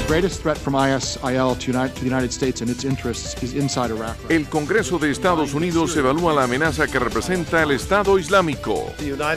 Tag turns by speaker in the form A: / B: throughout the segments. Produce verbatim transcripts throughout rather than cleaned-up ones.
A: El Congreso de Estados Unidos evalúa la amenaza que representa el Estado Islámico.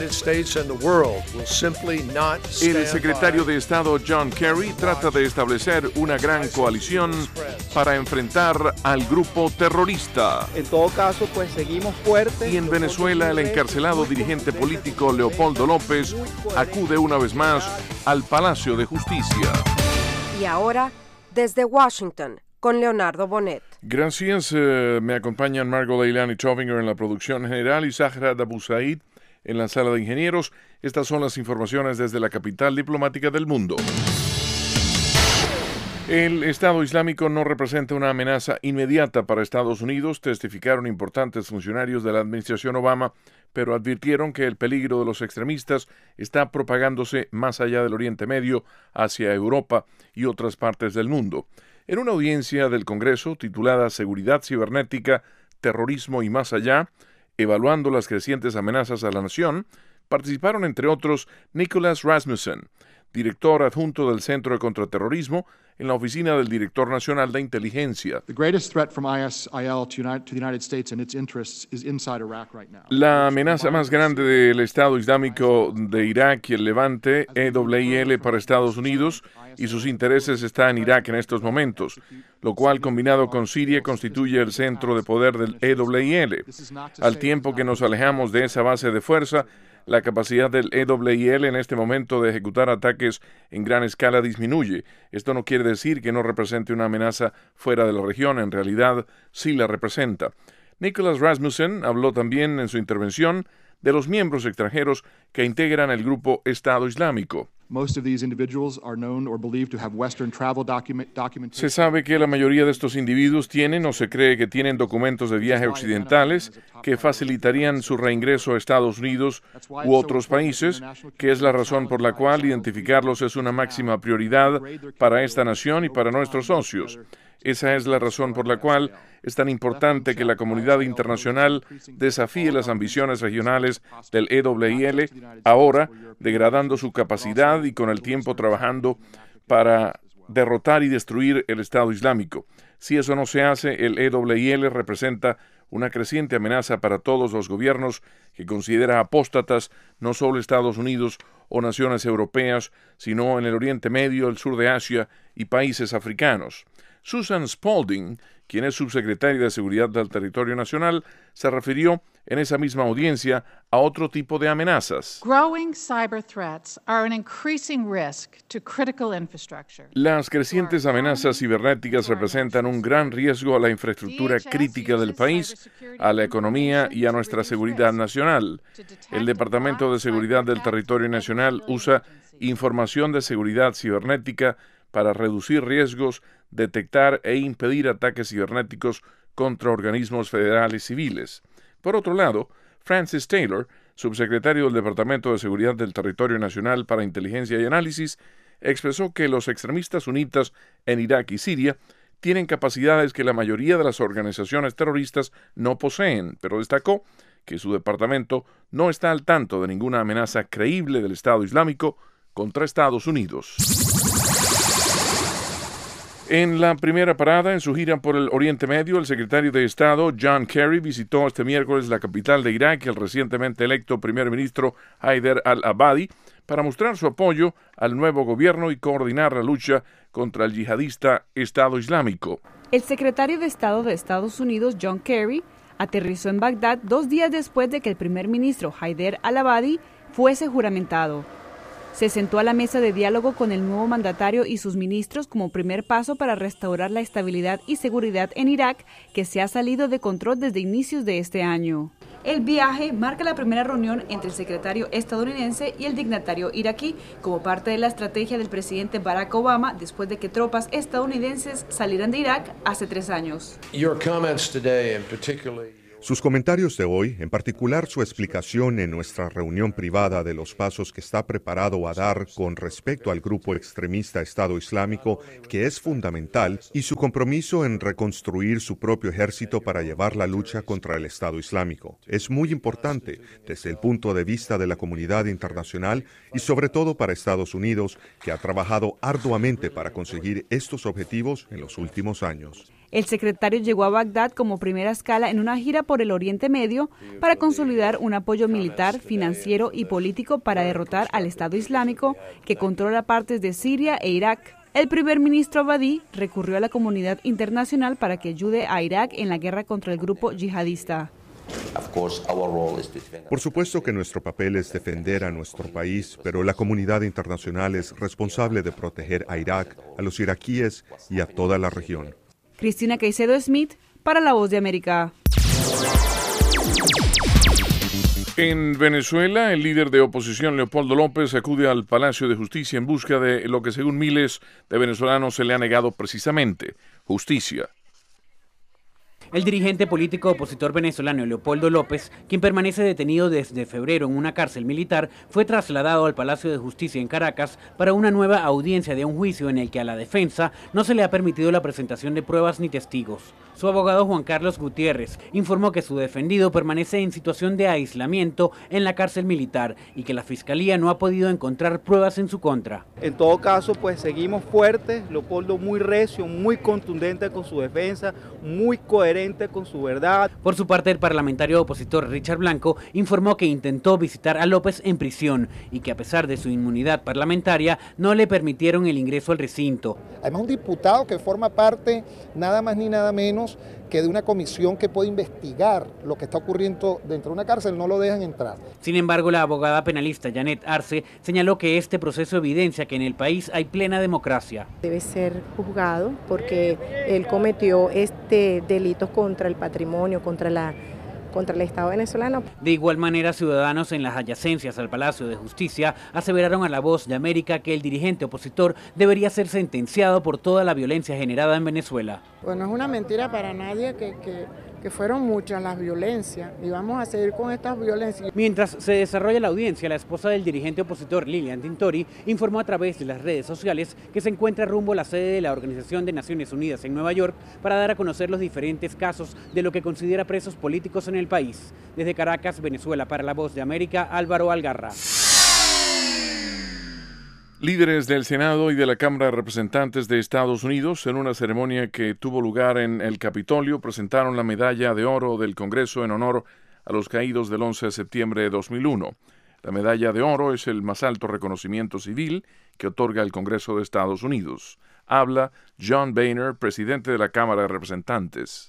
A: El secretario de Estado John Kerry trata de establecer una gran coalición para enfrentar al grupo terrorista.
B: En todo caso, pues seguimos fuertes.
A: Y en Venezuela, el encarcelado dirigente político Leopoldo López acude una vez más al Palacio de Justicia.
C: Y ahora, desde Washington, con Leonardo Bonet.
A: Gracias. Eh, me acompañan Margot Leilani Chovinger en la producción general y Zahra Abu Said en la sala de ingenieros. Estas son las informaciones desde la capital diplomática del mundo. El Estado Islámico no representa una amenaza inmediata para Estados Unidos, testificaron importantes funcionarios de la administración Obama, pero advirtieron que el peligro de los extremistas está propagándose más allá del Oriente Medio, hacia Europa y otras partes del mundo. En una audiencia del Congreso titulada Seguridad Cibernética, Terrorismo y Más Allá, evaluando las crecientes amenazas a la nación, participaron entre otros Nicholas Rasmussen, director adjunto del Centro de Contraterrorismo en la Oficina del Director Nacional de Inteligencia. La amenaza más grande del Estado Islámico de Irak y el Levante, E W L para Estados Unidos, y sus intereses está en Irak en estos momentos, lo cual combinado con Siria constituye el centro de poder del E W L. Al tiempo que nos alejamos de esa base de fuerza, la capacidad del E W L en este momento de ejecutar ataques en gran escala disminuye. Esto no quiere decir que no represente una amenaza fuera de la región, en realidad sí la representa. Nicholas Rasmussen habló también en su intervención de los miembros extranjeros que integran el grupo Estado Islámico. Se sabe que la mayoría de estos individuos tienen o se cree que tienen documentos de viaje occidentales que facilitarían su reingreso a Estados Unidos u otros países, que es la razón por la cual identificarlos es una máxima prioridad para esta nación y para nuestros socios. Esa es la razón por la cual es tan importante que la comunidad internacional desafíe las ambiciones regionales del E W L, ahora degradando su capacidad y con el tiempo trabajando para derrotar y destruir el Estado Islámico. Si eso no se hace, el E W L representa una creciente amenaza para todos los gobiernos que considera apóstatas no solo Estados Unidos o naciones europeas, sino en el Oriente Medio, el sur de Asia y países africanos. Susan Spalding, quien es subsecretaria de Seguridad del Territorio Nacional, se refirió en esa misma audiencia a otro tipo de amenazas. Las crecientes amenazas cibernéticas representan un gran riesgo a la infraestructura crítica del país, a la economía y a nuestra seguridad nacional. El Departamento de Seguridad del Territorio Nacional usa información de seguridad cibernética para reducir riesgos, detectar e impedir ataques cibernéticos contra organismos federales civiles. Por otro lado, Francis Taylor, subsecretario del Departamento de Seguridad del Territorio Nacional para Inteligencia y Análisis, expresó que los extremistas sunitas en Irak y Siria tienen capacidades que la mayoría de las organizaciones terroristas no poseen, pero destacó que su departamento no está al tanto de ninguna amenaza creíble del Estado Islámico contra Estados Unidos. En la primera parada en su gira por el Oriente Medio, el secretario de Estado John Kerry visitó este miércoles la capital de Irak y el recientemente electo primer ministro Haider al-Abadi para mostrar su apoyo al nuevo gobierno y coordinar la lucha contra el yihadista Estado Islámico.
D: El secretario de Estado de Estados Unidos John Kerry aterrizó en Bagdad dos días después de que el primer ministro Haider al-Abadi fuese juramentado. Se sentó a la mesa de diálogo con el nuevo mandatario y sus ministros como primer paso para restaurar la estabilidad y seguridad en Irak, que se ha salido de control desde inicios de este año. El viaje marca la primera reunión entre el secretario estadounidense y el dignatario iraquí, como parte de la estrategia del presidente Barack Obama después de que tropas estadounidenses salieran de Irak hace tres años.
E: Your comments today, and particularly Sus comentarios de hoy, en particular su explicación en nuestra reunión privada de los pasos que está preparado a dar con respecto al grupo extremista Estado Islámico, que es fundamental, y su compromiso en reconstruir su propio ejército para llevar la lucha contra el Estado Islámico, es muy importante desde el punto de vista de la comunidad internacional y sobre todo para Estados Unidos, que ha trabajado arduamente para conseguir estos objetivos en los últimos años.
D: El secretario llegó a Bagdad como primera escala en una gira por el Oriente Medio para consolidar un apoyo militar, financiero y político para derrotar al Estado Islámico, que controla partes de Siria e Irak. El primer ministro Abadi recurrió a la comunidad internacional para que ayude a Irak en la guerra contra el grupo yihadista.
E: Por supuesto que nuestro papel es defender a nuestro país, pero la comunidad internacional es responsable de proteger a Irak, a los iraquíes y a toda la región.
D: Cristina Caicedo Smith, para La Voz de América.
A: En Venezuela, el líder de oposición Leopoldo López acude al Palacio de Justicia en busca de lo que según miles de venezolanos se le ha negado precisamente: justicia.
F: El dirigente político opositor venezolano Leopoldo López, quien permanece detenido desde febrero en una cárcel militar, fue trasladado al Palacio de Justicia en Caracas para una nueva audiencia de un juicio en el que a la defensa no se le ha permitido la presentación de pruebas ni testigos. Su abogado Juan Carlos Gutiérrez informó que su defendido permanece en situación de aislamiento en la cárcel militar y que la Fiscalía no ha podido encontrar pruebas en su contra.
B: En todo caso, pues seguimos fuertes, Leopoldo muy recio, muy contundente con su defensa, muy coherente con su verdad.
F: Por su parte, el parlamentario opositor Richard Blanco informó que intentó visitar a López en prisión y que a pesar de su inmunidad parlamentaria no le permitieron el ingreso al recinto.
G: Además, un diputado que forma parte nada más ni nada menos que de una comisión que puede investigar lo que está ocurriendo dentro de una cárcel, no lo dejan entrar.
F: Sin embargo, la abogada penalista Janet Arce señaló que este proceso evidencia que en el país hay plena democracia.
H: Debe ser juzgado porque él cometió este delito contra el patrimonio, contra la contra el Estado venezolano.
F: De igual manera, ciudadanos en las adyacencias al Palacio de Justicia aseveraron a La Voz de América que el dirigente opositor debería ser sentenciado por toda la violencia generada en Venezuela.
I: Bueno, es una mentira para nadie que, que, que fueron muchas las violencias y vamos a seguir con estas violencias.
F: Mientras se desarrolla la audiencia, la esposa del dirigente opositor Lilian Tintori informó a través de las redes sociales que se encuentra rumbo a la sede de la Organización de Naciones Unidas en Nueva York para dar a conocer los diferentes casos de lo que considera presos políticos en el país. Desde Caracas, Venezuela, para La Voz de América, Álvaro Algarra.
A: Líderes del Senado y de la Cámara de Representantes de Estados Unidos, en una ceremonia que tuvo lugar en el Capitolio, presentaron la Medalla de Oro del Congreso en honor a los caídos del once de septiembre de dos mil uno. La Medalla de Oro es el más alto reconocimiento civil que otorga el Congreso de Estados Unidos. Habla John Boehner, presidente de la Cámara de Representantes.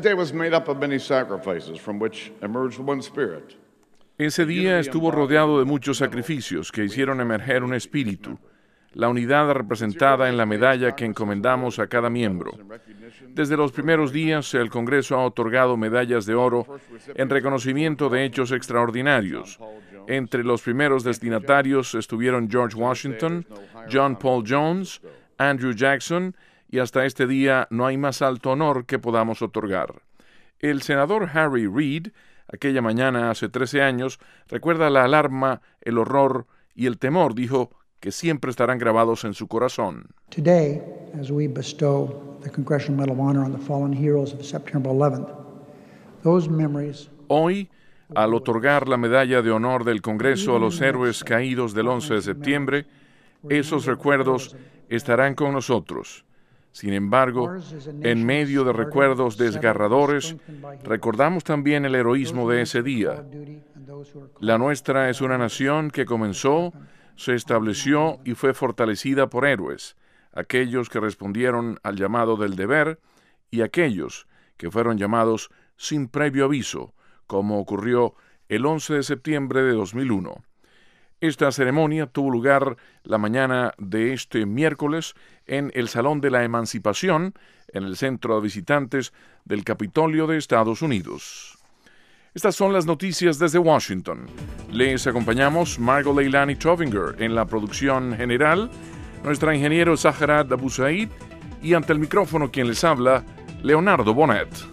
A: Ese día estuvo rodeado de muchos sacrificios que hicieron emerger un espíritu, la unidad representada en la medalla que encomendamos a cada miembro. Desde los primeros días, el Congreso ha otorgado medallas de oro en reconocimiento de hechos extraordinarios. Entre los primeros destinatarios estuvieron George Washington, John Paul Jones, Andrew Jackson, y hasta este día no hay más alto honor que podamos otorgar. El senador Harry Reid, aquella mañana hace trece años, recuerda la alarma, el horror y el temor, dijo, que siempre estarán grabados en su corazón.
J: Today, as we bestow the Congressional Medal of Honor on the fallen heroes of September eleventh, those memories...
A: Hoy, al otorgar la medalla de honor del Congreso a los héroes caídos del once de septiembre, esos recuerdos estarán con nosotros. Sin embargo, en medio de recuerdos desgarradores, recordamos también el heroísmo de ese día. La nuestra es una nación que comenzó, se estableció y fue fortalecida por héroes, aquellos que respondieron al llamado del deber y aquellos que fueron llamados sin previo aviso, como ocurrió el once de septiembre de dos mil uno. Esta ceremonia tuvo lugar la mañana de este miércoles en el Salón de la Emancipación, en el Centro de Visitantes del Capitolio de Estados Unidos. Estas son las noticias desde Washington. Les acompañamos Margot Leilani Trovinger en la producción general, nuestra ingeniero Zaharat Abu Said y ante el micrófono quien les habla, Leonardo Bonet.